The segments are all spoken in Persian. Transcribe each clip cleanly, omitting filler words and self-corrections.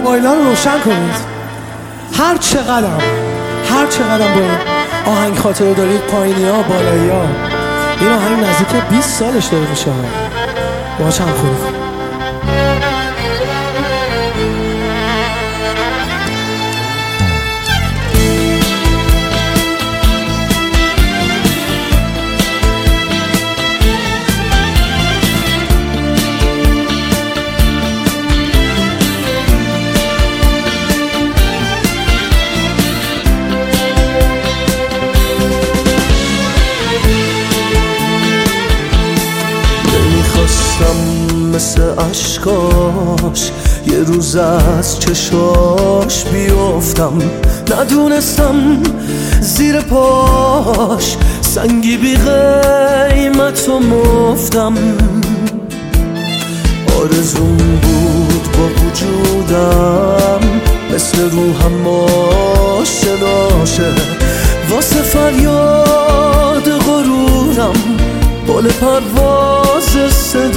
موبایل‌ها رو روشن کنید. هر چقدر با این آهنگ خاطره دارید، پایینی‌ها بالایی‌ها، این آهنگ نزدیک 20 سالش داره میشه. باهاش هم خوب مثل عشقاش یه روز از چشاش بیفتم، ندونستم زیر پاش سنگی بی قیمت و مفتم. آرزوم بود با وجودم مثل روحم آشناشه، واسه فریاد غرورم بال پرواز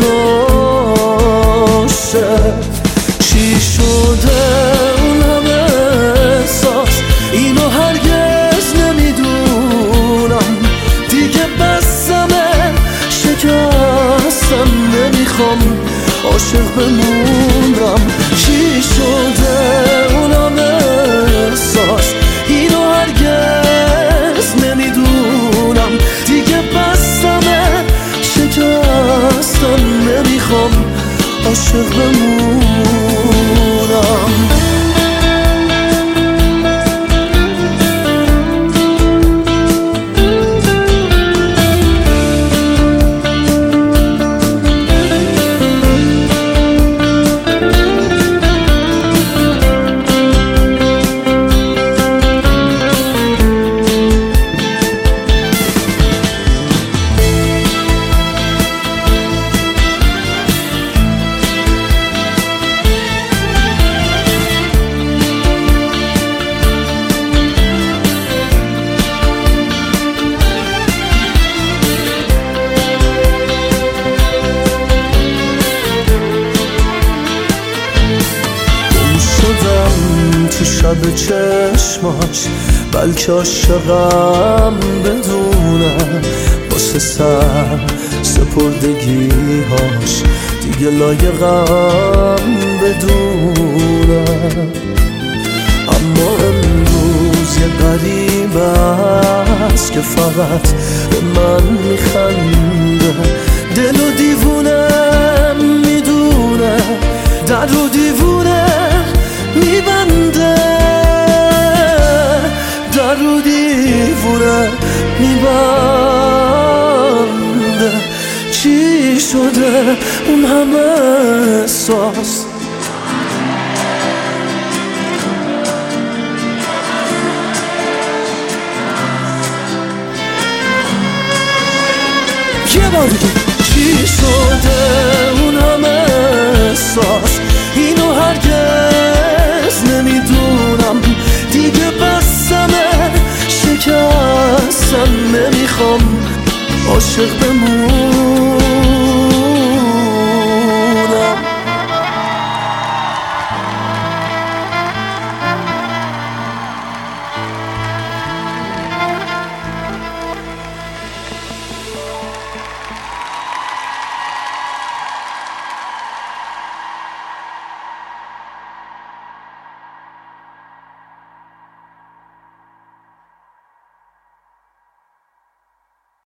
صداشه. چی شده اون همه احساس، اینو هرگز نمیدونم. دیگه بسمه شکستم، نمیخوام عاشق بمونم. چی شده اون همه احساس، اینو هرگز نمیدونم. دیگه بسمه شکستم، نمیخوام عاشق بمونم. تو شب چشماش، بلکه عاشقم بدونه، واسه سر سپردگیهاش دیگه لایقم بدونه. اما امروز یه غریب است که فقط به من میخنده، دل و دیوونه میدونه، در رو دیوونه میبنده، در رو دیوونه میبنده. چی شده اون همه احساس، یه بار دیگه. چی شده